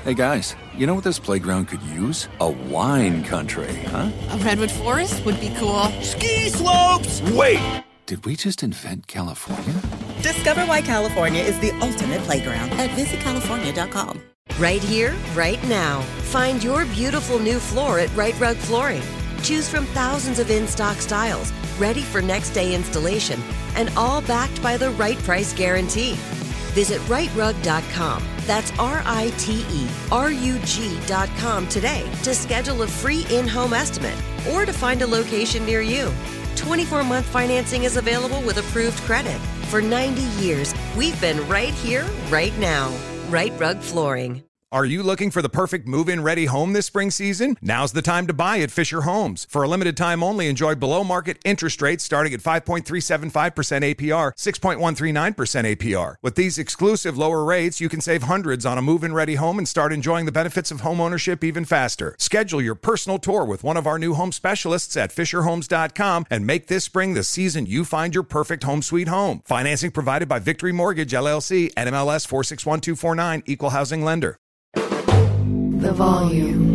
Hey guys, you know what this playground could use? A wine country, huh? A redwood forest would be cool. Ski slopes! Wait! Did we just invent California? Discover why California is the ultimate playground at visitcalifornia.com. Right here, right now. Find your beautiful new floor at Right Rug Flooring. Choose from thousands of in-stock styles, ready for next day installation, and all backed by the right price guarantee. Visit rightrug.com. That's RITERUG.com today to schedule a free in-home estimate or to find a location near you. 24-month financing is available with approved credit. For 90 years, we've been right here, right now. Right Rug Flooring. Are you looking for the perfect move-in ready home this spring season? Now's the time to buy at Fisher Homes. For a limited time only, enjoy below-market interest rates starting at 5.375% APR, 6.139% APR. With these exclusive lower rates, you can save hundreds on a move-in ready home and start enjoying the benefits of homeownership even faster. Schedule your personal tour with one of our new home specialists at FisherHomes.com and make this spring the season you find your perfect home sweet home. Financing provided by Victory Mortgage, LLC, NMLS 461249, Equal Housing Lender. The volume.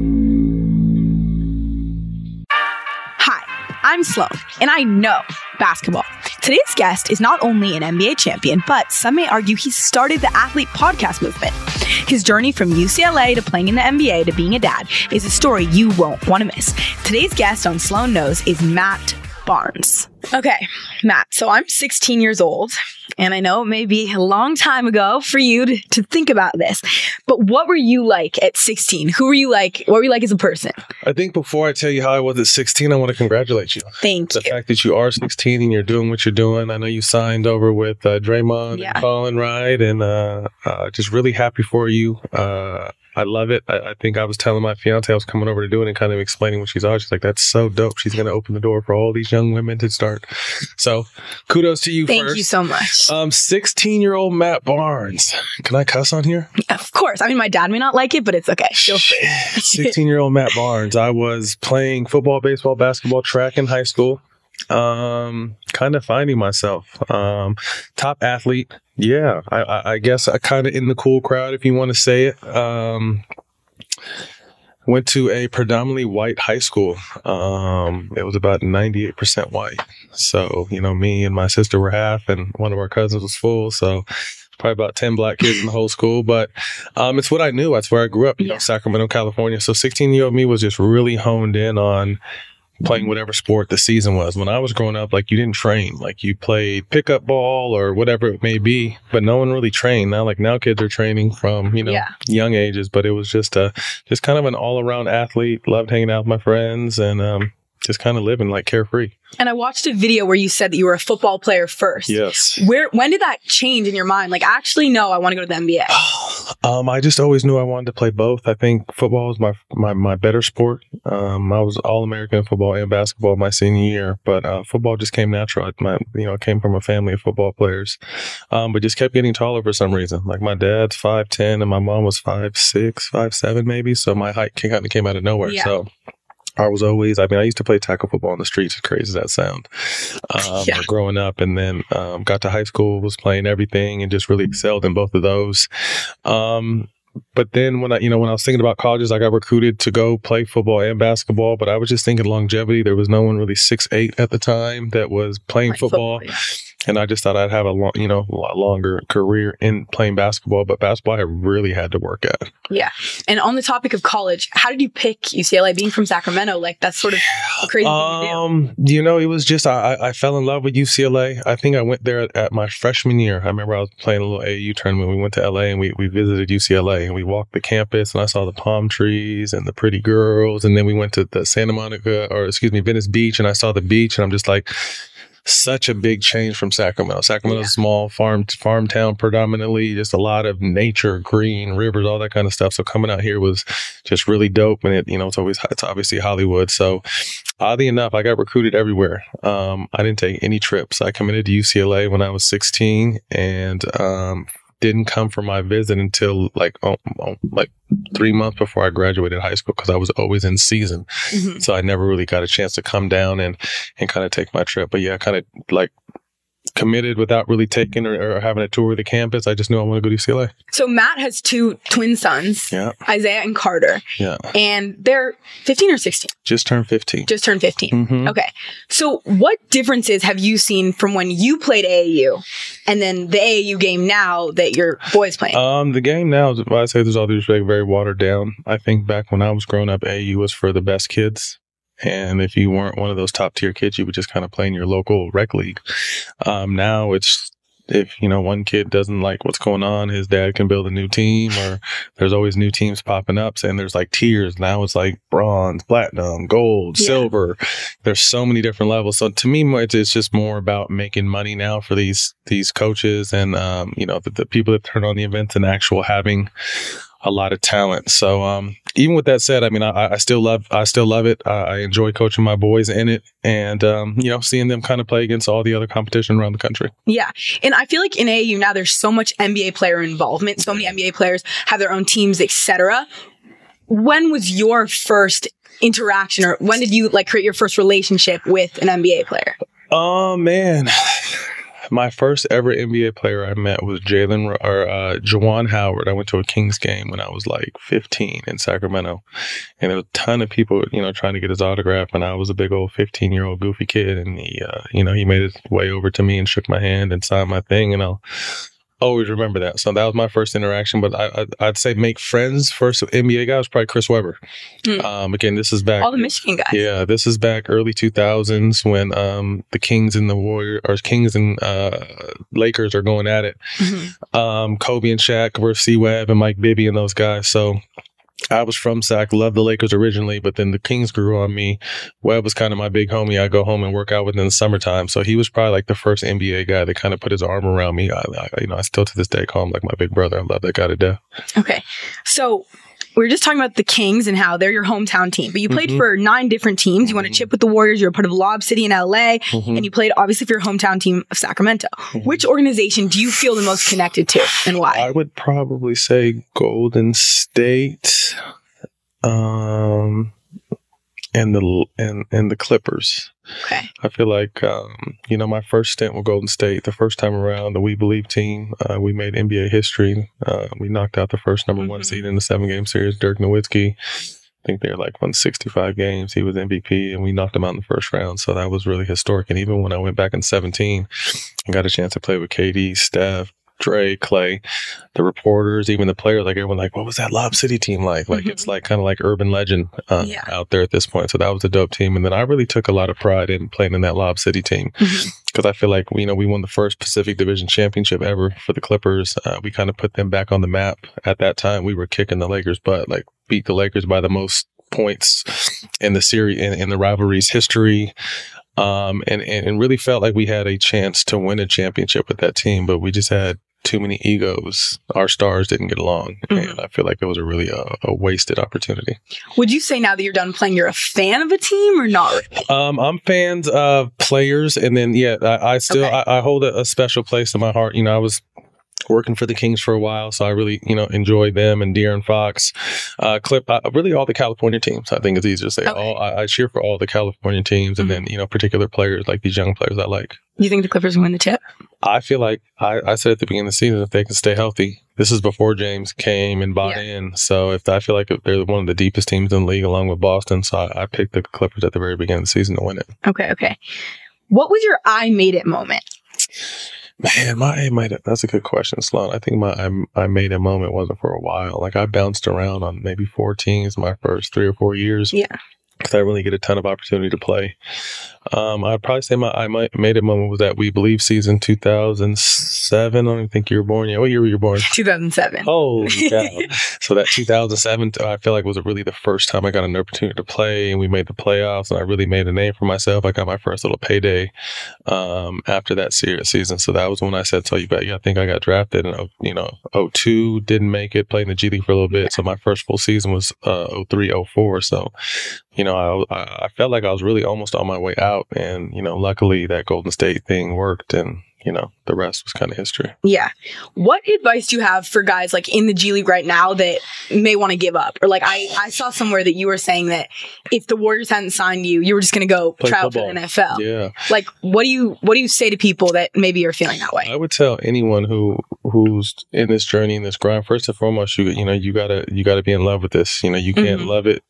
Hi, I'm Sloan, and I know basketball. Today's guest is not only an NBA champion, but some may argue he started the athlete podcast movement. His journey from UCLA to playing in the NBA to being a dad is a story you won't want to miss. Today's guest on Sloan Knows is Matt Barnes. Okay, Matt, so I'm 16 years old, and I know it may be a long time ago for you to think about this, but what were you like at 16? Who were you like? What were you like as a person? I think before I tell you how I was at 16, I want to congratulate you. Thank you. The fact that you are 16 and you're doing what you're doing. I know you signed over with Draymond and Colin Wright, and just really happy for you. I love it. I think I was telling my fiance I was coming over to do it and kind of explaining what she's on. She's like, that's so dope. She's going to open the door for all these young women to start. So kudos to you first. Thank you so much. 16-year-old Matt Barnes. Can I cuss on here? Of course. I mean, my dad may not like it, but it's okay. Feel free. 16-year-old Matt Barnes. I was playing football, baseball, basketball, track in high school. Kind of finding myself. Top athlete. Yeah, I guess I kind of in the cool crowd, if you want to say it. Went to a predominantly white high school. It was about 98% white. So, me and my sister were half, and one of our cousins was full. So probably about 10 black kids in the whole school. But it's what I knew. That's where I grew up, Sacramento, California. So 16-year-old me was just really honed in on playing whatever sport the season was. When I was growing up, you didn't train. You played pickup ball or whatever it may be, but no one really trained. Now kids are training from, young ages, but it was just kind of an all-around athlete. Loved hanging out with my friends and just kind of living carefree. And I watched a video where you said that you were a football player first. Yes. When did that change in your mind? Actually, no, I want to go to the NBA. I just always knew I wanted to play both. I think football was my better sport. I was All-American in football and basketball my senior year, but football just came natural. I came from a family of football players, but just kept getting taller for some reason. My dad's 5'10", and my mom was 5'6", 5'7", maybe. So my height kind of came out of nowhere. Yeah. So I was always, I used to play tackle football on the streets, as crazy as that sound, growing up. And then got to high school, was playing everything and just really excelled in both of those. But then when I was thinking about colleges, I got recruited to go play football and basketball, but I was just thinking longevity. There was no one really 6'8" at the time that was playing football. And I just thought I'd have a lot longer career in playing basketball, but basketball I really had to work at. Yeah. And on the topic of college, how did you pick UCLA? Being from Sacramento, that's sort of a crazy thing to do. It was just, I fell in love with UCLA. I think I went there at my freshman year. I remember I was playing a little AAU tournament. We went to LA and we visited UCLA and we walked the campus and I saw the palm trees and the pretty girls. And then we went to the Venice Beach and I saw the beach and I'm just like, such a big change from Sacramento. Sacramento's a small farm town predominantly, just a lot of nature, green, rivers, all that kind of stuff. So coming out here was just really dope. And it's obviously Hollywood. So oddly enough, I got recruited everywhere. I didn't take any trips. I committed to UCLA when I was 16 and didn't come for my visit until 3 months before I graduated high school because I was always in season. Mm-hmm. So I never really got a chance to come down and kind of take my trip. But yeah, kind of committed without really taking or having a tour of the campus. I just knew I wanted to go to UCLA. So Matt has 2 twin sons, Isaiah and Carter. Yeah. And they're 15 or 16? Just turned 15. Just turned 15. Mm-hmm. Okay. So what differences have you seen from when you played AAU and then the AAU game now that your boys playing? The game now, I say there's all due respect, very watered down. I think back when I was growing up, AAU was for the best kids. And if you weren't one of those top tier kids, you would just kind of play in your local rec league. Now it's, if, one kid doesn't like what's going on, his dad can build a new team, or there's always new teams popping up. And there's like tiers. Now it's like bronze, platinum, gold, silver. There's so many different levels. So to me, it's just more about making money now for these coaches and, the people that turn on the events and actual having a lot of talent. So even with that said, I mean, I still love it. I enjoy coaching my boys in it, and seeing them kind of play against all the other competition around the country. Yeah, and I feel like in AAU now there's so much NBA player involvement. So many NBA players have their own teams, etc. When was your first interaction, or when did you create your first relationship with an NBA player? Oh man. My first ever NBA player I met was Juwan Howard. I went to a Kings game when I was like 15 in Sacramento, and there was a ton of people, trying to get his autograph. And I was a big old 15-year-old goofy kid, and he made his way over to me and shook my hand and signed my thing, and I'll always remember that. So that was my first interaction. But I'd say make friends. First NBA guy was probably Chris Webber. Again, this is back. All the Michigan guys. Yeah, this is back early 2000s when the Kings and Lakers are going at it. Mm-hmm. Kobe and Shaq versus C-Web and Mike Bibby and those guys. So I was from Sac, loved the Lakers originally, but then the Kings grew on me. Webb was kind of my big homie. I go home and work out with in the summertime. So he was probably like the first NBA guy that kind of put his arm around me. I still to this day call him like my big brother. I love that guy to death. Okay. So we were just talking about the Kings and how they're your hometown team, but you played for 9 different teams. You won a chip with the Warriors. You're a part of Lob City in LA, and you played obviously for your hometown team of Sacramento. Which organization do you feel the most connected to, and why? I would probably say Golden State, and the Clippers. Okay. I feel like, my first stint with Golden State, the first time around, the We Believe team, we made NBA history. We knocked out the first number 1 seed in the 7-game series, Dirk Nowitzki. I think they won 65 games. He was MVP, and we knocked him out in the first round. So that was really historic. And even when I went back in 17, I got a chance to play with KD, Steph, Dre, Clay, the reporters, even the players, everyone what was that Lob City team like? It's kind of like urban legend out there at this point. So that was a dope team. And then I really took a lot of pride in playing in that Lob City team because I feel like, we won the first Pacific Division championship ever for the Clippers. We kind of put them back on the map. At that time, we were kicking the Lakers' butt, beat the Lakers by the most points in the series, in the rivalry's history. And really felt like we had a chance to win a championship with that team, but we just had too many egos. Our stars didn't get along, and I feel like it was a really a wasted opportunity. Would you say now that you're done playing, you're a fan of a team or not really? I'm fans of players, and then I still I hold a special place in my heart. I was working for the Kings for a while, so I really, enjoyed them and De'Aaron Fox, really all the California teams. I think it's easier to say. I cheer for all the California teams, and then particular players like these young players I like. You think the Clippers win the chip? I feel like I said at the beginning of the season, if they can stay healthy. This is before James came and bought in. So I feel like they're one of the deepest teams in the league, along with Boston. So I picked the Clippers at the very beginning of the season to win it. Okay. What was your I made it moment? Man, that's a good question, Sloan. I think I made it moment wasn't for a while. I bounced around on maybe 4 teams my first 3 or 4 years. Yeah. Because I really get a ton of opportunity to play. I'd probably say I made it moment was that We Believe season 2007. I don't even think you were born yet. What year were you born? 2007. Holy cow. So that 2007, I feel like was really the first time I got an opportunity to play, and we made the playoffs, and I really made a name for myself. I got my first little payday after that season. So that was when I said, "Tell you back." I think I got drafted in 02, didn't make it, played in the G League for a little bit. So my first full season was 03, 04. So I felt like I was really almost on my way out, and luckily that Golden State thing worked, and the rest was kind of history. Yeah. What advice do you have for guys like in the G League right now that may want to give up? Or like I saw somewhere that you were saying that if the Warriors hadn't signed you, you were just going to go Play try out for football. the NFL. Yeah. Like what do you say to people that maybe are feeling that way? I would tell anyone who's in this journey, in this grind, first and foremost, you gotta be in love with this. You can't love it.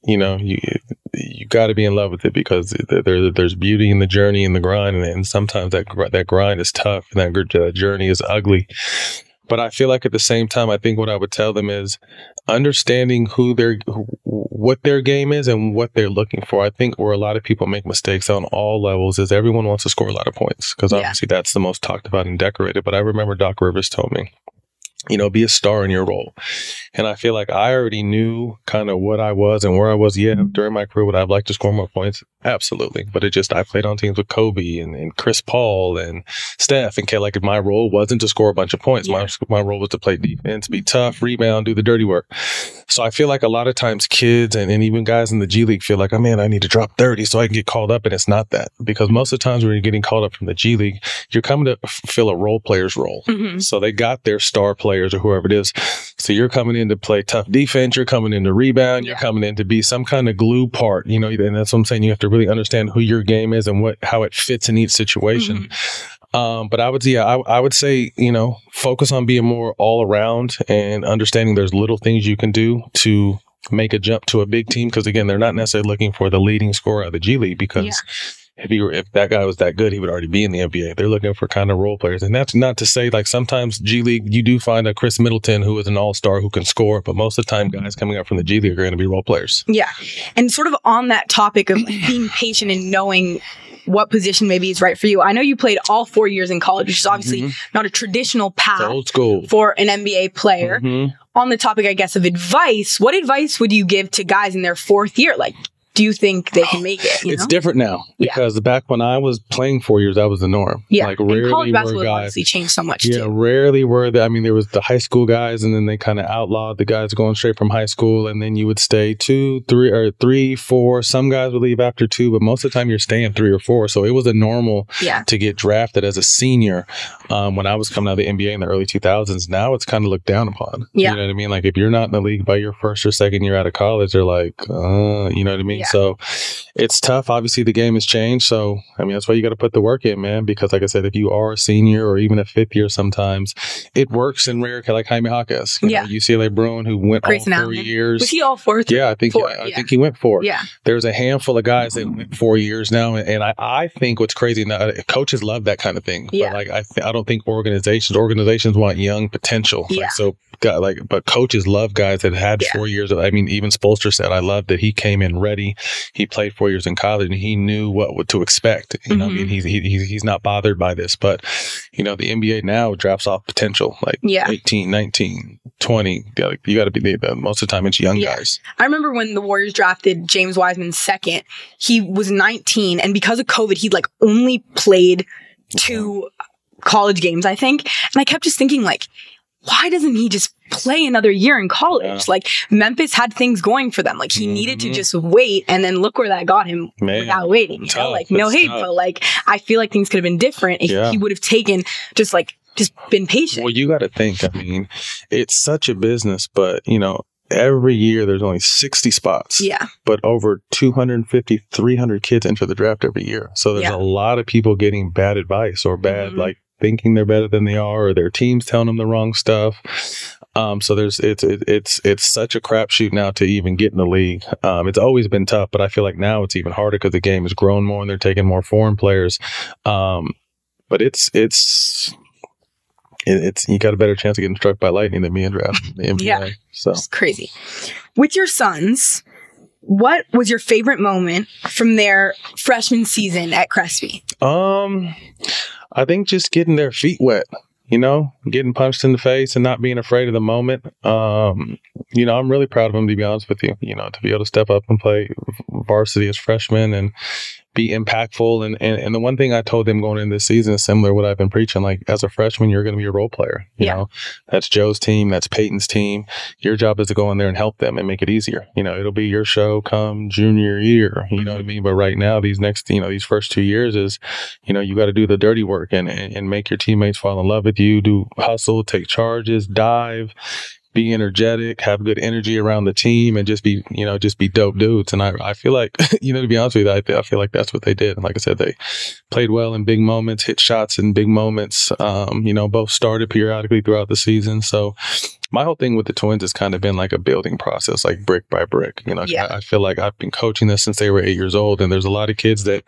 You got to be in love with it because there's beauty in the journey and the grind, and sometimes that grind is tough and that journey is ugly. But I feel like at the same time, I think what I would tell them is understanding what their game is and what they're looking for. I think where a lot of people make mistakes on all levels is everyone wants to score a lot of points because obviously that's the most talked about and decorated. But I remember Doc Rivers told me, be a star in your role. And I feel like I already knew kind of what I was and where I was. Yeah, during my career, would I have liked to score more points? Absolutely. But I played on teams with Kobe and Chris Paul and Steph. And like my role wasn't to score a bunch of points. Yeah. My role was to play defense, be tough, rebound, do the dirty work. So I feel like a lot of times kids and even guys in the G League feel like, oh man, I need to drop 30 so I can get called up. And it's not that. Because most of the times when you're getting called up from the G League, you're coming to fill a role player's role. Mm-hmm. So they got their star players or whoever it is. So you're coming in to play tough defense. You're coming in to rebound. You're coming in to be some kind of glue part, and that's what I'm saying. You have to really understand who your game is and how it fits in each situation. Mm-hmm. But I would say, focus on being more all around and understanding there's little things you can do to make a jump to a big team. Because again, they're not necessarily looking for the leading scorer of the G League because if that guy was that good, he would already be in the NBA. They're looking for kind of role players. And that's not to say like sometimes G League, you do find a Chris Middleton who is an all-star who can score, but most of the time guys coming up from the G League are going to be role players. Yeah. And sort of on that topic of being patient and knowing what position maybe is right for you. I know you played all 4 years in college, which is obviously not a traditional path old school for an NBA player. On the topic, I guess, of advice, what advice would you give to guys in their fourth year? Like, do you think they can make it? It's different now because back when I was playing 4 years, that was the norm. Yeah, like rarely and college basketball were guys, obviously changed so much. Yeah, rarely were there. I mean, there was the high school guys, and then they kind of outlawed the guys going straight from high school, and then you would stay 2, 3, 3, 4. Some guys would leave after 2, but most of the time you're staying 3 or 4. So it was a normal to get drafted as a senior. When I was coming out of the NBA in the early 2000s, now it's kind of looked down upon. Yeah. You know what I mean? Like if you're not in the league by your first or second year out of college, they're like, you know what I mean? Yeah. So it's tough. Obviously, the game has changed. So, I mean, that's why you got to put the work in, man. Because, like I said, if you are a senior or even a fifth year sometimes, it works in rare, like Jaime Jaquez. You know, UCLA Bruin, who went Grayson all 4 Allen. years. Was he all 4? Yeah, I think he went 4. Yeah. There's a handful of guys that went 4 years now. And I think what's crazy now, coaches love that kind of thing. Yeah. But, like, I don't think organizations want young potential. Yeah. But coaches love guys that had 4 years. I mean, even Spoelstra said, I love that he came in ready. He played 4 years in college and he knew what to expect. You know, I mean, he's not bothered by this. But, you know, the NBA now drafts off potential, like 18, 19, 20. You got to be most of the time it's young guys. I remember when the Warriors drafted James Wiseman second, he was 19. And because of COVID, he'd like only played 2 college games, I think. And I kept just thinking like, why doesn't he just play another year in college? Yeah. Like Memphis had things going for them. Like he needed to just wait, and then look where that got him without waiting. You know? Like no hate, but like I feel like things could have been different if he would have taken just been patient. Well, you got to think. I mean, it's such a business, but you know, every year there's only 60 spots. Yeah. But over 250, 300 kids enter the draft every year. So there's a lot of people getting bad advice or bad like thinking they're better than they are, or their team's telling them the wrong stuff. So it's such a crapshoot now to even get in the league. It's always been tough, but I feel like now it's even harder because the game has grown more and they're taking more foreign players. But it's you got a better chance of getting struck by lightning than being drafted in the NBA. Yeah, so it's crazy. With your sons, what was your favorite moment from their freshman season at Crespi? I think just getting their feet wet, you know, getting punched in the face and not being afraid of the moment. You know, I'm really proud of them, to be honest with you, you know, to be able to step up and play varsity as freshmen and be impactful. And the one thing I told them going into this season is similar to what I've been preaching. Like, as a freshman, you're going to be a role player. You know, that's Joe's team. That's Peyton's team. Your job is to go in there and help them and make it easier. You know, it'll be your show come junior year. You know what I mean? But right now, these first 2 years is, you know, you got to do the dirty work and make your teammates fall in love with you, do hustle, take charges, dive, be energetic, have good energy around the team, and just be dope dudes. And I feel like, you know, to be honest with you, I feel like that's what they did. And like I said, they played well in big moments, hit shots in big moments, you know, both started periodically throughout the season. So my whole thing with the Twins has kind of been like a building process, like brick by brick. You know, I feel like I've been coaching this since they were 8 years old, and there's a lot of kids that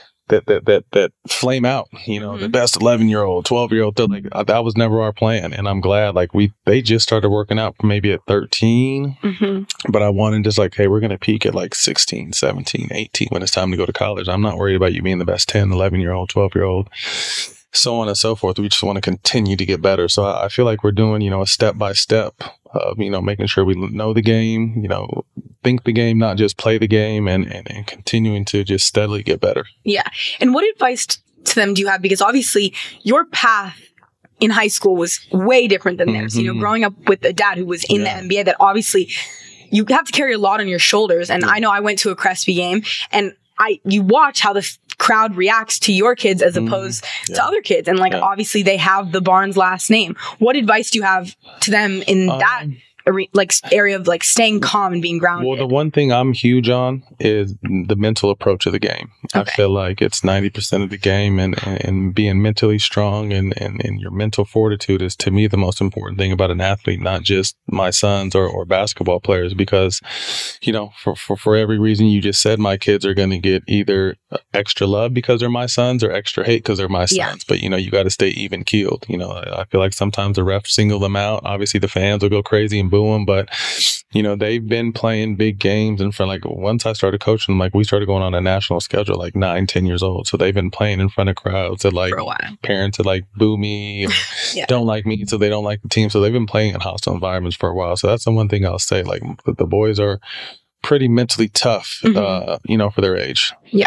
flame out, you know, the best 11-year-old, 12-year-old, like that was never our plan. And I'm glad, like, they just started working out maybe at 13, but I wanted just like, hey, we're going to peak at like 16, 17, 18 when it's time to go to college. I'm not worried about you being the best 10, 11-year-old, 12-year-old, so on and so forth. We just want to continue to get better. So I feel like we're doing, you know, a step by step of, you know, making sure we know the game, you know, think the game, not just play the game, and continuing to just steadily get better. Yeah. And what advice to them do you have? Because obviously your path in high school was way different than theirs. You know, growing up with a dad who was in the NBA, that obviously you have to carry a lot on your shoulders. And I know I went to a Crespi game, and you watch how the crowd reacts to your kids as opposed to other kids. And like, obviously they have the Barnes last name. What advice do you have to them in that area of like staying calm and being grounded? Well, the one thing I'm huge on is the mental approach of the game. I feel like it's 90% of the game, and being mentally strong and your mental fortitude is, to me, the most important thing about an athlete, not just my sons or basketball players, because, you know, for every reason you just said, my kids are going to get either extra love because they're my sons or extra hate because they're my sons. But, you know, you got to stay even keeled. You know, I feel like sometimes the refs single them out. Obviously the fans will go crazy and boo them, but, you know, they've been playing big games. And for like, once I started coaching them, like, we started going on a national schedule like 9, 10 years old. So they've been playing in front of crowds that like parents that like boo me or don't like me, so they don't like the team. So they've been playing in hostile environments for a while. So that's the one thing I'll say. Like, the boys are pretty mentally tough, you know, for their age. Yeah.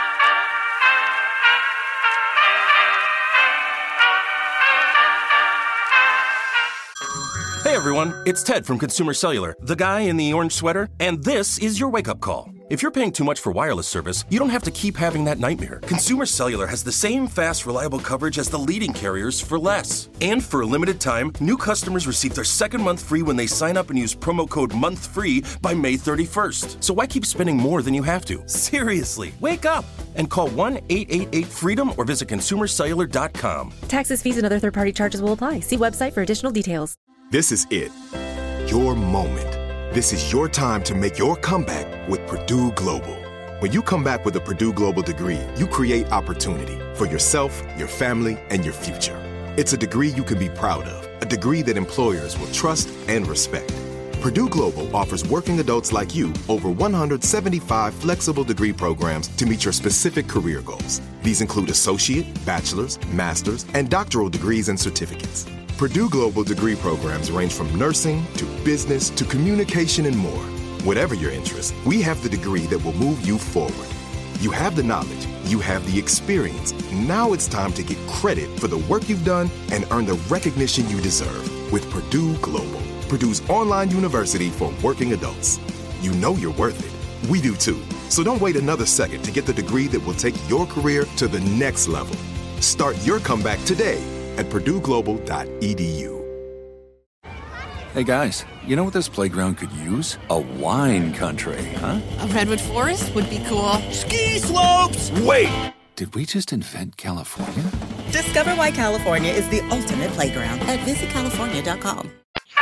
Hey everyone, it's Ted from Consumer Cellular, the guy in the orange sweater, and this is your wake-up call. If you're paying too much for wireless service, you don't have to keep having that nightmare. Consumer Cellular has the same fast, reliable coverage as the leading carriers for less. And for a limited time, new customers receive their second month free when they sign up and use promo code MONTHFREE by May 31st. So why keep spending more than you have to? Seriously, wake up and call 1-888-FREEDOM or visit consumercellular.com. Taxes, fees, and other third-party charges will apply. See website for additional details. This is it. Your moment. This is your time to make your comeback with Purdue Global. When you come back with a Purdue Global degree, you create opportunity for yourself, your family, and your future. It's a degree you can be proud of, a degree that employers will trust and respect. Purdue Global offers working adults like you over 175 flexible degree programs to meet your specific career goals. These include associate, bachelor's, master's, and doctoral degrees and certificates. Purdue Global degree programs range from nursing to business to communication and more. Whatever your interest, we have the degree that will move you forward. You have the knowledge, you have the experience. Now it's time to get credit for the work you've done and earn the recognition you deserve with Purdue Global, Purdue's online university for working adults. You know you're worth it. We do too. So don't wait another second to get the degree that will take your career to the next level. Start your comeback today at purdueglobal.edu. Hey guys, you know what this playground could use? A wine country, huh? A redwood forest would be cool. Ski slopes! Wait! Did we just invent California? Discover why California is the ultimate playground at visitcalifornia.com.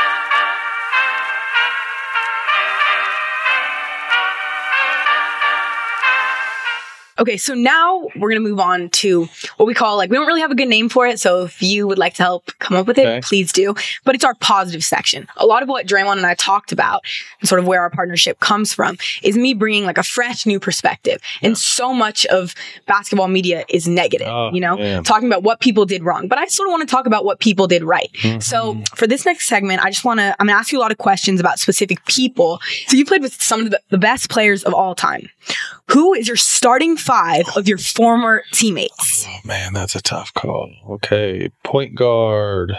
Okay, so now we're going to move on to what we call, like, we don't really have a good name for it, so if you would like to help come up with it, please do. But it's our positive section. A lot of what Draymond and I talked about, and sort of where our partnership comes from, is me bringing like a fresh new perspective. And so much of basketball media is negative, talking about what people did wrong. But I sort of want to talk about what people did right. So for this next segment, I'm going to ask you a lot of questions about specific people. So you played with some of the best players of all time. Who is your starting 5 of your former teammates? Oh, man, that's a tough call. Okay, point guard.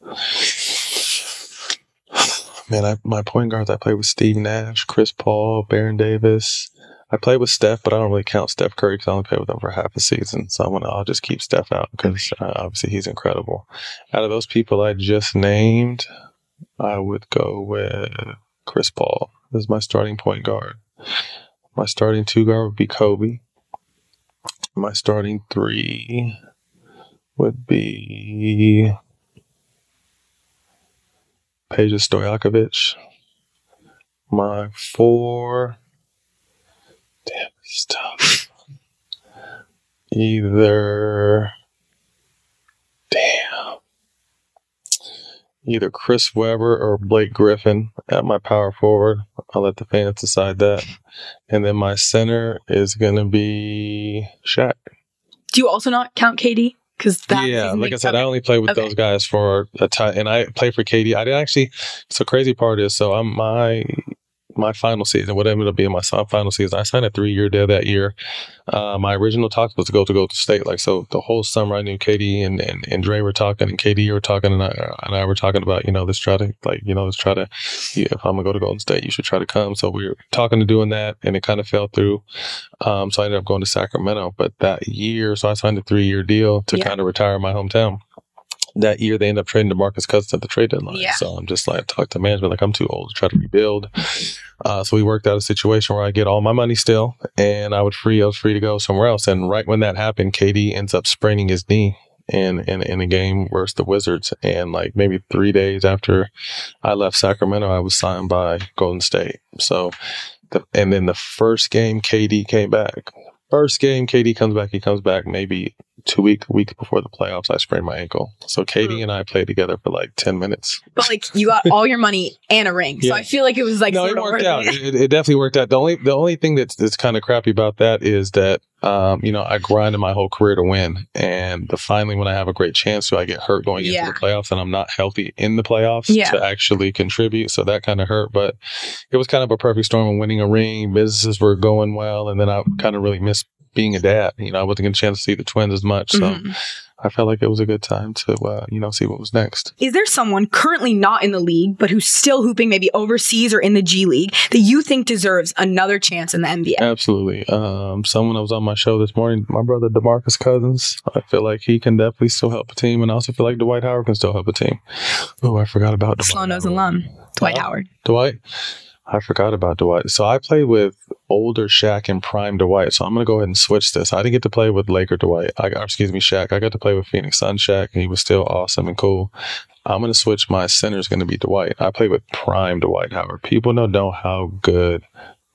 Man, my point guards, I played with Steve Nash, Chris Paul, Baron Davis. I played with Steph, but I don't really count Steph Curry because I only played with him for half a season. So I'll just keep Steph out because obviously he's incredible. Out of those people I just named, I would go with Chris Paul as my starting point guard. My starting 2 guard would be Kobe. My starting 3 would be Peja Stojakovic. My 4, damn, it's tough. Either Chris Webber or Blake Griffin at my power forward. I'll let the fans decide that. And then my center is going to be Shaq. Do you also not count KD? Yeah, like I said, I only played with those guys for a time, and I played for KD. I didn't actually. So crazy part is, so I'm my final season, what ended up being my final season, I signed a 3-year deal that year. My original talk was to go to State. Like, so the whole summer I knew Katie and Dre were talking, and KD were talking, and I were talking about, let's try to, if I'm going to go to Golden State, you should try to come. So we were talking to doing that, and it kind of fell through. So I ended up going to Sacramento. But that year, so I signed a 3-year deal to kind of retire my hometown. That year, they ended up trading DeMarcus Cousins at the trade deadline. Yeah. So I'm just like, talk to management, like, I'm too old to try to rebuild. So we worked out a situation where I get all my money still, and I was free to go somewhere else. And right when that happened, KD ends up spraining his knee in a game versus the Wizards. And like maybe 3 days after I left Sacramento, I was signed by Golden State. So, and then the first game, KD came back. First game, KD comes back. He comes back maybe 2 weeks before the playoffs. I sprained my ankle. So KD and I played together for like 10 minutes. But like, you got all your money and a ring. So I feel like it was like, no, it worked out. It definitely worked out. The only thing that's kind of crappy about that is that, I grinded my whole career to win. And finally, when I have a great chance to, I get hurt going into the playoffs, and I'm not healthy in the playoffs to actually contribute. So that kind of hurt. But it was kind of a perfect storm of winning a ring. Businesses were going well. And then I kind of really missed being a dad. I wasn't getting a chance to see the twins as much. So I felt like it was a good time to, see what was next. Is there someone currently not in the league, but who's still hooping maybe overseas or in the G League that you think deserves another chance in the NBA? Absolutely. Someone that was on my show this morning, my brother DeMarcus Cousins, I feel like he can definitely still help a team. And I also feel like Dwight Howard can still help a team. Oh, I forgot about Dwight. Slow Nose alum, Dwight Howard. Dwight? I forgot about Dwight. So I played with older Shaq and prime Dwight. So I'm going to go ahead and switch this. I didn't get to play with Laker Dwight. Shaq. I got to play with Phoenix Sun Shaq, and he was still awesome and cool. I'm going to switch. My center is going to be Dwight. I played with prime Dwight Howard. People don't know how good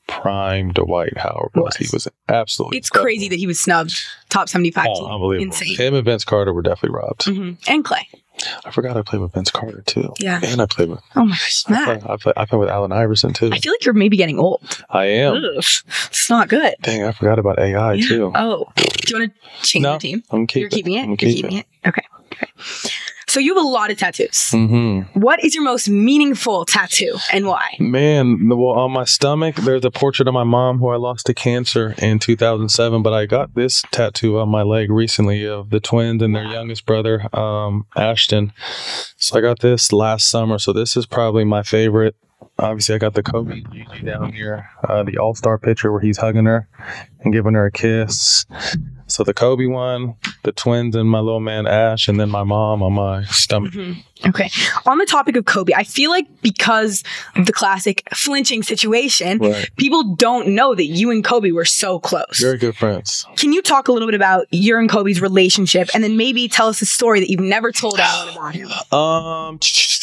prime Dwight Howard was. He was absolutely incredible. Crazy that he was snubbed top 75 team. Unbelievable. Insane. Him and Vince Carter were definitely robbed. And Clay. I forgot I played with Vince Carter too. Yeah. And I played with... Oh my gosh, Matt. I played with Allen Iverson too. I feel like you're maybe getting old. I am. Ugh, it's not good. Dang, I forgot about AI too. Oh. Do you want to change your team? I'm keeping it. You're keeping it? You're keeping it? Okay. So you have a lot of tattoos. What is your most meaningful tattoo and why? Man, on my stomach, there's a portrait of my mom who I lost to cancer in 2007. But I got this tattoo on my leg recently of the twins and their youngest brother, Ashton. So I got this last summer. So this is probably my favorite. Obviously, I got the Kobe Gigi down here, the all-star picture where he's hugging her and giving her a kiss. So the Kobe one, the twins and my little man Ash, and then my mom on my stomach. Okay. On the topic of Kobe, I feel like because of the classic flinching situation, people don't know that you and Kobe were so close. Very good friends. Can you talk a little bit about your and Kobe's relationship, and then maybe tell us a story that you've never told anyone about him?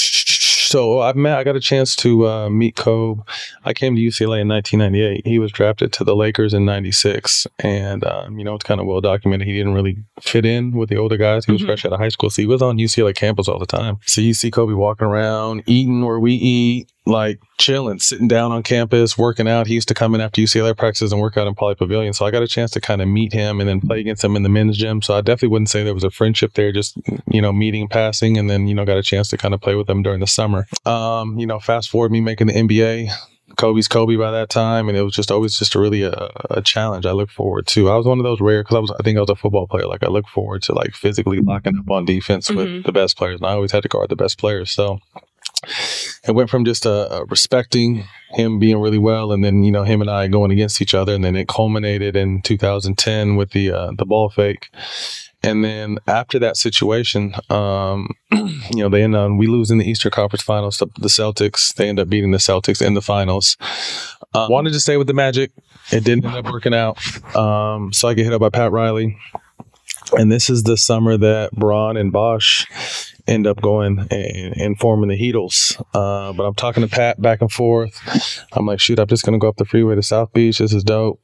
So I got a chance to meet Kobe. I came to UCLA in 1998. He was drafted to the Lakers in 96. And, it's kind of well documented. He didn't really fit in with the older guys. He was fresh out of high school. So he was on UCLA campus all the time. So you see Kobe walking around, eating where we eat, like chilling, sitting down on campus, working out. He used to come in after UCLA practices and work out in Poly Pavilion. So I got a chance to kind of meet him and then play against him in the men's gym. So I definitely wouldn't say there was a friendship there, just, meeting, passing, and then, got a chance to kind of play with him during the summer. Fast forward me making the NBA. Kobe's Kobe by that time, and it was just always just really a challenge I look forward to. I was one of those rare, because I think I was a football player. Like, I look forward to like physically locking up on defense with the best players, and I always had to guard the best players. So it went from just respecting him being really well, and then, you know, him and I going against each other, and then it culminated in 2010 with the ball fake. And then after that situation, you know, we lose in the Eastern Conference Finals to the Celtics. They end up beating the Celtics in the finals. Wanted to stay with the Magic. It didn't end up working out. So I get hit up by Pat Riley. And this is the summer that Braun and Bosch end up going and forming the Heatles. But I'm talking to Pat back and forth. I'm like, shoot, I'm just going to go up the freeway to South Beach. This is dope.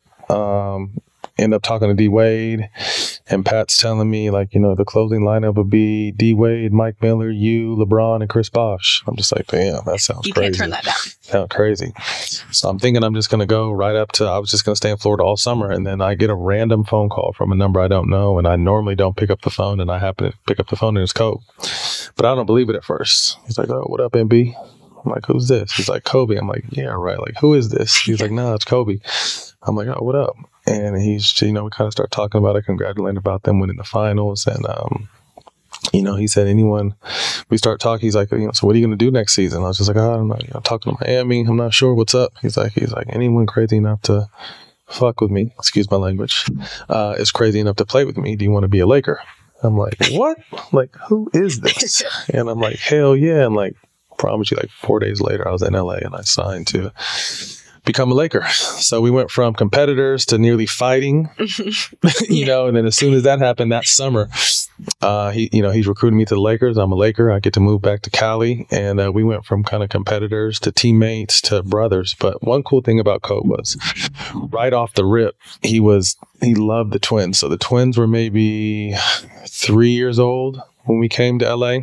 End up talking to D Wade, and Pat's telling me, like, you know, the closing lineup would be D Wade, Mike Miller, you, LeBron, and Chris Bosh. I'm just like, damn, that sounds crazy. You can't turn that down. Sounds crazy. So I'm thinking I'm just going to go right up to, I was just going to stay in Florida all summer, and then I get a random phone call from a number I don't know, and I normally don't pick up the phone, and I happen to pick up the phone, and it's Kobe. But I don't believe it at first. He's like, oh, what up, MB? I'm like, who's this? He's like, Kobe. I'm like, yeah, right. Like, who is this? He's like, no, it's Kobe. I'm like, oh, what up? And he's, you know, we kind of start talking about it, congratulating about them winning the finals. And, you know, he said, we start talking. He's like, you know, so what are you going to do next season? I was just like, oh, I don't know. I'm talking to Miami. I'm not sure what's up. He's like, anyone crazy enough to fuck with me, excuse my language, is crazy enough to play with me. Do you want to be a Laker? I'm like, what? Like, who is this? And I'm like, hell yeah. And like, promise you, like 4 days later, I was in LA and I signed to become a Laker. So we went from competitors to nearly fighting, you know, and then as soon as that happened that summer, he's recruiting me to the Lakers. I'm a Laker. I get to move back to Cali, and we went from kind of competitors to teammates to brothers. But one cool thing about Kobe was right off the rip, he loved the Twins. So the Twins were maybe 3 years old when we came to LA.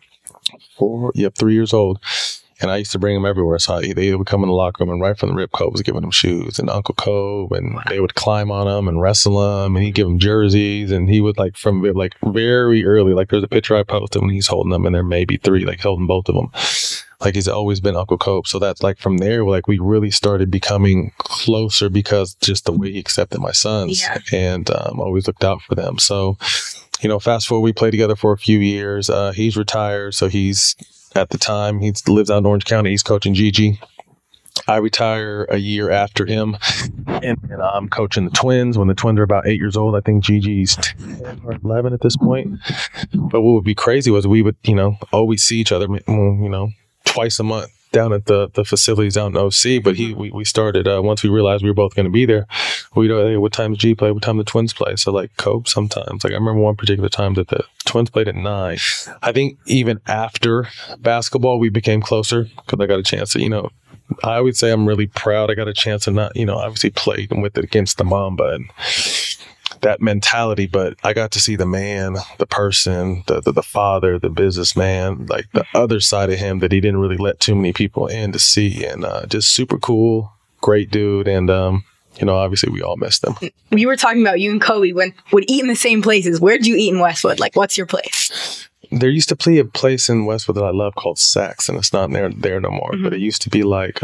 3 years old. And I used to bring them everywhere. So they would come in the locker room, and right from the rip, Kobe was giving them shoes, and Uncle Kobe, and they would climb on them and wrestle them, and he'd give them jerseys, and he would like from like very early, like there's a picture I posted when he's holding them, and there may be three, like holding both of them. Like he's always been Uncle Kobe. So that's like from there, like we really started becoming closer because just the way he accepted my sons and always looked out for them. So, you know, fast forward, we played together for a few years. He's retired. So he's, at the time, he lives out in Orange County. He's coaching Gigi. I retire a year after him, and I'm coaching the Twins when the Twins are about 8 years old. I think Gigi's 10 or 11 at this point. But what would be crazy was we would, you know, always see each other, you know, twice a month down at the facilities out in OC. But we started, once we realized we were both going to be there, we'd go, hey, what time does G play? What time the Twins play? So like Kobe sometimes, like I remember one particular time that the Twins played at 9. I think even after basketball, we became closer because I got a chance to, you know, I would say I'm really proud I got a chance to not, you know, obviously played with it against the Mamba and that mentality, but I got to see the man, the person, the father, the businessman, like the other side of him that he didn't really let too many people in to see, and just super cool, great dude, and you know, obviously we all missed him. We were talking about you and Kobe would eat in the same places. Where'd you eat in Westwood? Like, what's your place? There used to be a place in Westwood that I love called Saks, and it's not there no more. Mm-hmm. But it used to be like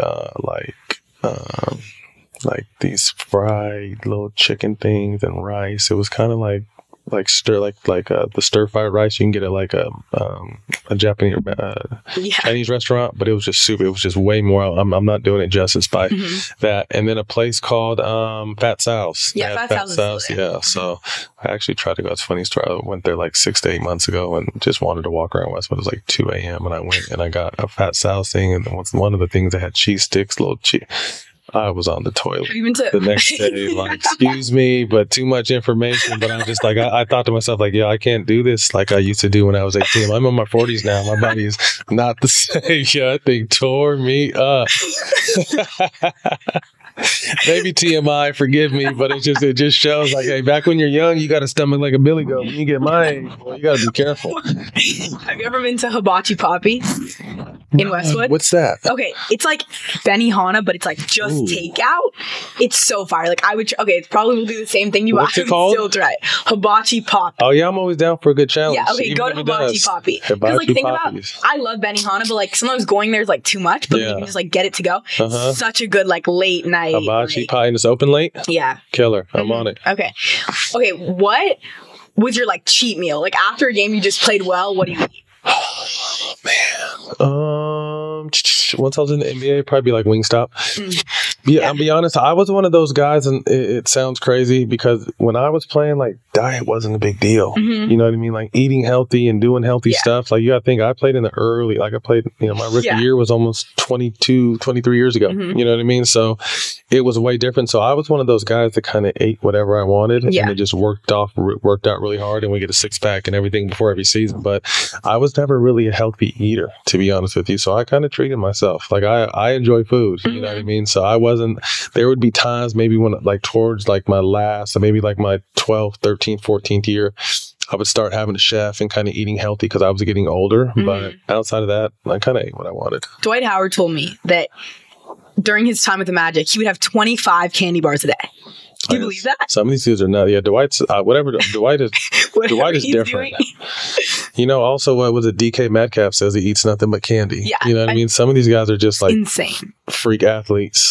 these fried little chicken things and rice. It was kind of like the stir fried rice you can get at like a Japanese Chinese restaurant, but it was just super. It was just way more. I'm not doing it justice by that. And then a place called Fat Sal's. Yeah, Fat Sal's. Yeah. So I actually tried to go. It's a funny story. I went there like 6 to 8 months ago and just wanted to walk around Westwood. It was like 2 a.m. and I went and I got a Fat Sal's thing, and one of the things that had cheese sticks, little cheese. I was on the toilet the next day, like, excuse me, but too much information. But I'm just like, I thought to myself, like, yeah, I can't do this like I used to do when I was 18. I'm in my 40s now. My body is not the same. Yeah, that thing tore me up. Maybe TMI, forgive me, but it just shows like, hey, back when you're young, you got a stomach like a billy goat. When you get my age, boy, you got to be careful. Have you ever been to Hibachi Poppy? in Westwood. What's that? Okay, it's like Benihana, but it's like just takeout. It's so fire. Like it's probably will do the same thing. What's it called? Still try it. Hibachi Poppy. Oh yeah, I'm always down for a good challenge. Yeah, okay, go to Hibachi Poppy. Because like think about, I love Benihana, but like sometimes going there is like too much. But you can just like get it to go. Such a good like late night Hibachi pie, and it's open late. Yeah, killer. I'm on it. Okay. What was your like cheat meal? Like after a game you just played well, what do you eat? Oh, man. Once I was in the NBA, probably be like Wingstop. Yeah, I'll be honest. I was one of those guys, and it sounds crazy because when I was playing, like diet wasn't a big deal. You know what I mean? Like eating healthy and doing healthy stuff. Like you got to think, I played in the early. Like I played, my rookie year was almost 22, 23 years ago. You know what I mean? So it was way different. So I was one of those guys that kind of ate whatever I wanted, and it just worked out really hard, and we get a 6-pack and everything before every season. But I was never really a healthy eater, to be honest with you. So I kind of treated myself like I enjoy food. You know what I mean? So I wasn't. There would be times maybe when like towards like my last, or maybe like my 12th, 13th, 14th year, I would start having a chef and kind of eating healthy because I was getting older. But outside of that, I kind of ate what I wanted. Dwight Howard told me that during his time with the Magic, he would have 25 candy bars a day. Do you believe that? Some of these dudes are not. Yeah, Dwight's whatever. Dwight is Dwight is different. Also, what was it? DK Metcalf says he eats nothing but candy. Yeah, you know what I mean. Some of these guys are just like insane freak athletes.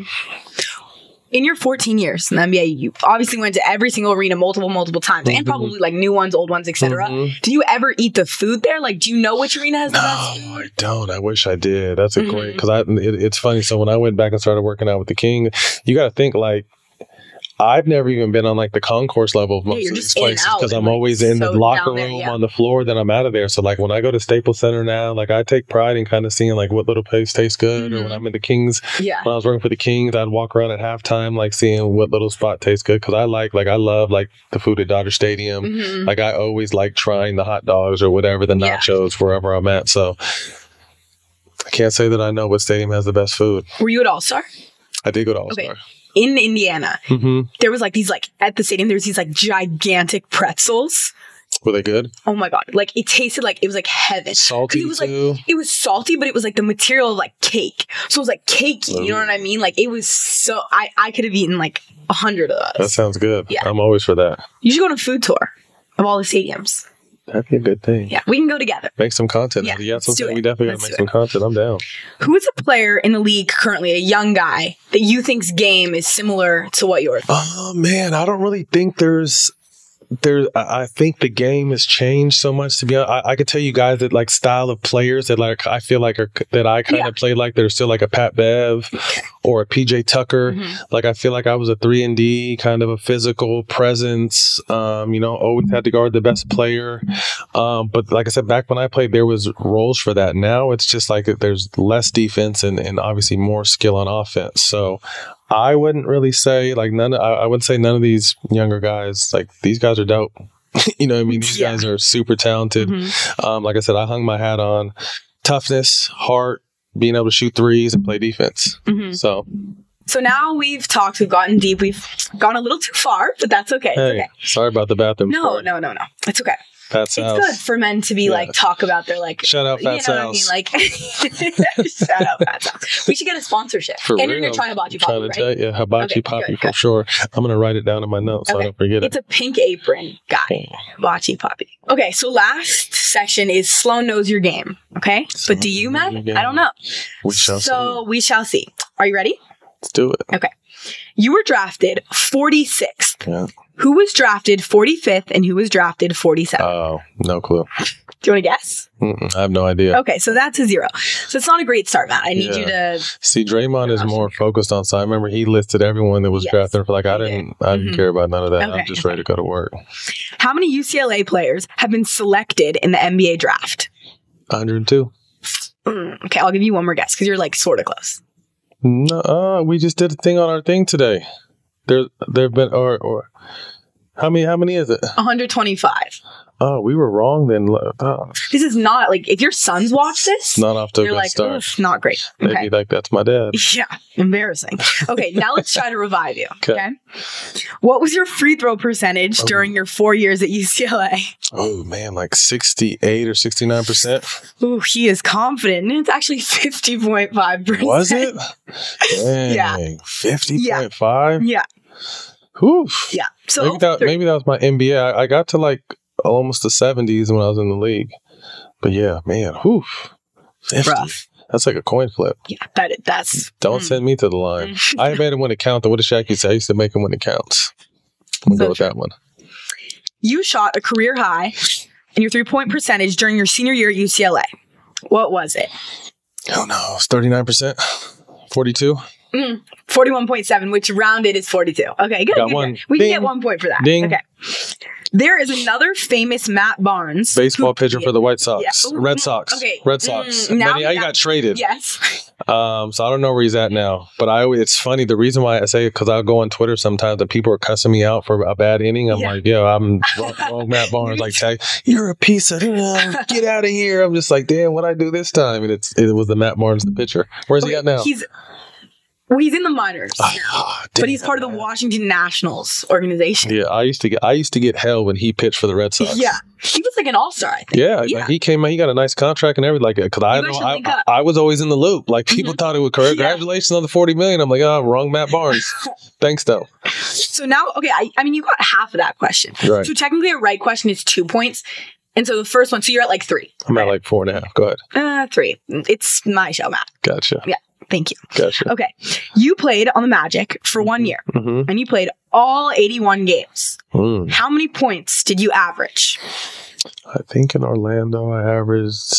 In your 14 years in the NBA, you obviously went to every single arena multiple times, and probably like new ones, old ones, etc. Do you ever eat the food there? Like, do you know which arena has the best food? No, I don't. I wish I did. That's a great, because it's funny. So when I went back and started working out with the King, you got to think like, I've never even been on like the concourse level of most of these places because I'm always in the locker room on the floor. Then I'm out of there. So like when I go to Staples Center now, like I take pride in kind of seeing like what little place tastes good. Or when I'm in the Kings, when I was working for the Kings, I'd walk around at halftime like seeing what little spot tastes good because I love like the food at Dodger Stadium. Like I always like trying the hot dogs or whatever, the nachos wherever I'm at. So I can't say that I know what stadium has the best food. Were you at All-Star? I did go to All-Star. Okay. In Indiana, there was like these like at the stadium. There was these like gigantic pretzels. Were they good? Oh my god! Like it tasted like it was like heaven. Salty it was too. Like it was salty, but it was like the material of like cake. So it was like cakey. You know what I mean? Like it was so. I could have eaten like 100 of those. That sounds good. Yeah, I'm always for that. You should go on a food tour of all the stadiums. That'd be a good thing. Yeah, we can go together. Make some content. Yeah, we definitely got to make some content. I'm down. Who is a player in the league currently, a young guy, that you think's game is similar to what yours? Oh, man, I don't really think I think the game has changed so much. To be honest, I could tell you guys that like style of players that like I feel like that I kind of play like they're still like a Pat Bev or a PJ Tucker. Like I feel like I was a 3-and-D kind of a physical presence. Always had to guard the best player. But like I said, back when I played, there was roles for that. Now it's just like there's less defense and obviously more skill on offense. So I wouldn't really say like I would say none of these younger guys, like these guys are dope. You know what I mean? These guys are super talented. Like I said, I hung my hat on toughness, heart, being able to shoot threes and play defense. So now we've talked, we've gotten deep, we've gone a little too far, but that's okay. Hey, it's okay. Sorry about the bathroom. No. It's okay. Pat's it's house. Good for men to be like talk about their like. Shout out Pat's house. I mean? Like, shout out Pat's house. We should get a sponsorship. For and real. you're gonna try Hibachi Poppy, right? Tell you, Hibachi Poppy for sure. I'm gonna write it down in my notes so I don't forget it. It's a pink apron guy, Hibachi Poppy. Okay, so last section is Sloan knows your game. Okay, but do you, Matt? I don't know. We shall see. So we shall see. Are you ready? Let's do it. Okay. You were drafted 46th. Yeah. Who was drafted 45th and who was drafted 47th? Oh, no clue. Do you want to guess? I have no idea. Okay, so that's a 0. So it's not a great start, Matt. I need you to... See, Draymond is more focused on... So I remember he listed everyone that was drafted. For like, I didn't care about none of that. Okay. I'm just ready to go to work. How many UCLA players have been selected in the NBA draft? 102. Okay, I'll give you one more guess because you're like sort of close. No, we just did a thing on our thing today. There've been or how many is it? 125. Oh, we were wrong then. This is not like if your sons watch this, not off to a you're good like, start. "Oof, not great." Okay. Maybe like that's my dad. Yeah, embarrassing. Okay, now let's try to revive you. Okay. What was your free throw percentage during your 4 years at UCLA? Oh man, like 68 or 69%. Ooh, he is confident. It's actually 50.5%. Was it? Dang, Yeah. 50.5? Yeah. Whew. Yeah. So maybe that was my NBA. I got to like almost the 70s when I was in the league. But yeah, man, whew. 50. Rough. That's like a coin flip. Yeah, that's. Don't send me to the line. I made him when it counted. What did Shaq used to say? I used to make him when it counts. I'm going to go with that one. You shot a career high in your 3-point percentage during your senior year at UCLA. What was it? Oh no, it's 39%. 42. 41.7, which rounded is 42. Okay, good. Got good, one. good. We Ding. can get 1 point for that. Ding. Okay. There is another famous Matt Barnes. Baseball pitcher for the White Sox. Yeah. Red Sox. Okay. Red Sox. Now But he got traded. Yes. So I don't know where he's at now. But it's funny. The reason why I say it, because I'll go on Twitter sometimes and people are cussing me out for a bad inning. I'm like, yo, I'm wrong Matt Barnes. Like, you're a piece of, get out of here. I'm just like, damn, what'd I do this time? And it was the Matt Barnes, the pitcher. Where's he at now? He's in the minors, but he's part of the Washington Nationals organization. Yeah, I used to get hell when he pitched for the Red Sox. Yeah, he was like an all-star, I think. Yeah, like he came out, he got a nice contract and everything like that. Because I was always in the loop. Like people thought it was congratulations on the $40 million. I'm like, oh, wrong Matt Barnes. Thanks though. So now, okay, I mean, you got half of that question. Right. So technically, a right question is 2 points. And so the first one, so you're at like 3. I'm at like 4.5. Go ahead. 3. It's my show, Matt. Gotcha. Yeah. Thank you. Gotcha. Okay. You played on the Magic for 1 year, and you played all 81 games. How many points did you average? I think in Orlando, I averaged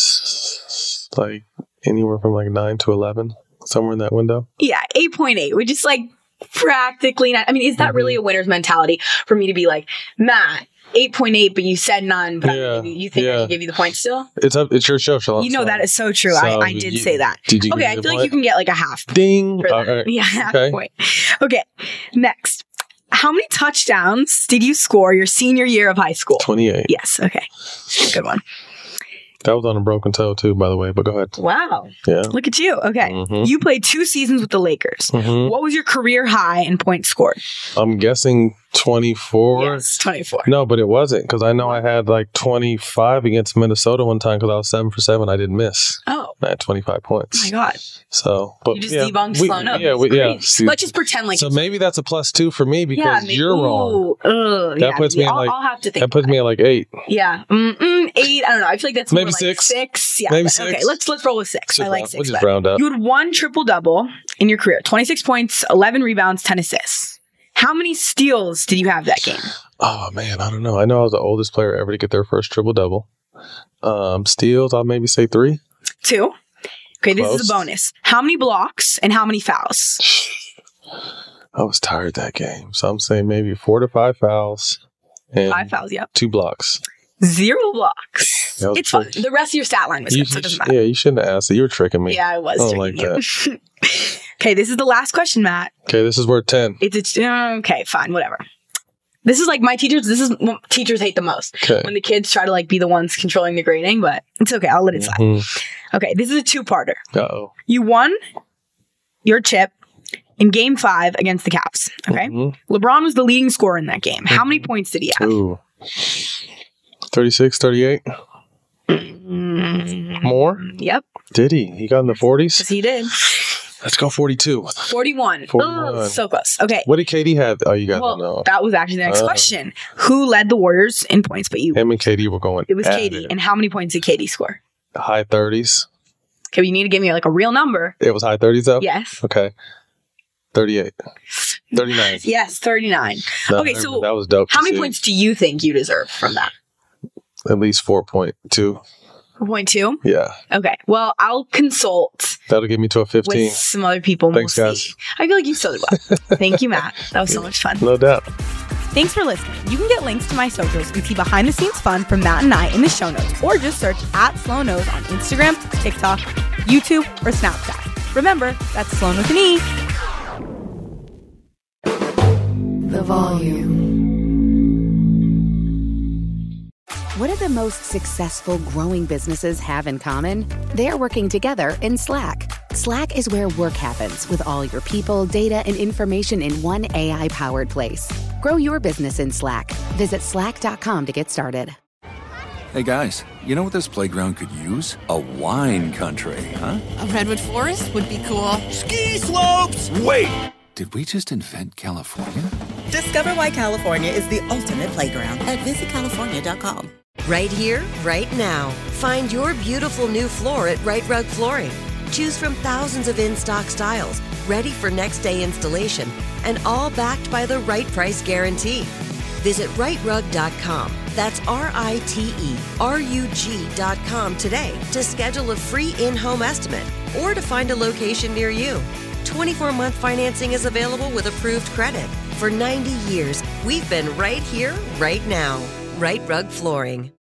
like anywhere from like 9 to 11, somewhere in that window. Yeah, 8.8, which is like practically not. I mean, is that really a winner's mentality for me to be like, Matt, 8.8, but you said none, but you think I can give you the point still? It's your show, Shalom. You know that is so true. I did say that. Did you? Okay, I feel like you can get like a half. Ding. All right. Yeah, half point. Okay, next. How many touchdowns did you score your senior year of high school? 28. Yes. Okay. Good one. That was on a broken toe too, by the way, but go ahead. Wow. Yeah. Look at you. Okay. You played 2 seasons with the Lakers. What was your career high in points scored? I'm guessing 24. Yes, 24. No, but it wasn't, because I know I had like 25 against Minnesota one time because I was 7 for 7. I didn't miss. Oh. I had 25 points. Oh my God. So, but you just debunked Sloan up. Yeah, Let's just pretend like. So maybe that's a +2 for me because you're wrong. That puts me at like. I'll have to think. That puts me at like 8. Yeah, 8. I don't know. I feel like that's maybe more 6. Like 6. Yeah, maybe 6. Okay, let's roll with 6. I like 6. We'll just round up. You had 1 triple-double in your career: 26 points, 11 rebounds, 10 assists. How many steals did you have that game? Oh man, I don't know. I know I was the oldest player ever to get their first triple-double. Steals, I'll maybe say 3. 2. Okay, Close. This is a bonus. How many blocks and how many fouls? I was tired that game, so I'm saying maybe 4 to 5 fouls. And 5 fouls, yep. 2 blocks. 0 blocks. It's fun. The rest of your stat line was good, so it doesn't matter. Yeah, you shouldn't have asked it. You were tricking me. Yeah, I was tricking like that. Okay, this is the last question, Matt. Okay, this is worth 10. It's okay, fine, whatever. This is like my teachers. This is what teachers hate the most. Okay. When the kids try to like be the ones controlling the grading, but it's okay. I'll let it slide. Okay, this is a 2-parter. Uh-oh. You won your chip in Game 5 against the Cavs. Okay, LeBron was the leading scorer in that game. How many points did he have? Ooh. 36, 38? More? Yep. Did he? He got in the 40s? Yes, he did. Let's go 42. 41. Oh, so close. Okay. What did KD have? Oh, you guys don't know. That was actually the next question. Who led the Warriors in points but you? Him and KD were going. It was KD. And how many points did KD score? High 30s. Okay, you need to give me like a real number. It was high 30s though? Yes. Okay. 38. 39. Yes, 39. No, okay, so that was dope. How many points do you think you deserve from that? At least 4.2. 4.2? Yeah. Okay. Well, I'll consult. That'll get me to a 15. With some other people. Thanks, we'll guys. See. I feel like you still did well. Thank you, Matt. That was so much fun. No doubt. Thanks for listening. You can get links to my socials and see behind the scenes fun from Matt and I in the show notes, or just search @SloanKnows on Instagram, TikTok, YouTube, or Snapchat. Remember, that's Sloan with an E. The Volume. What do the most successful growing businesses have in common? They're working together in Slack. Slack is where work happens with all your people, data, and information in one AI-powered place. Grow your business in Slack. Visit slack.com to get started. Hey guys, you know what this playground could use? A wine country, huh? A redwood forest would be cool. Ski slopes! Wait! Did we just invent California? Discover why California is the ultimate playground at visitcalifornia.com. Right here, right now. Find your beautiful new floor at Right Rug Flooring. Choose from thousands of in-stock styles, ready for next day installation, and all backed by the right price guarantee. Visit rightrug.com. That's RITERUG.com today to schedule a free in-home estimate or to find a location near you. 24-month financing is available with approved credit. For 90 years, we've been right here, right now. Right Rug Flooring.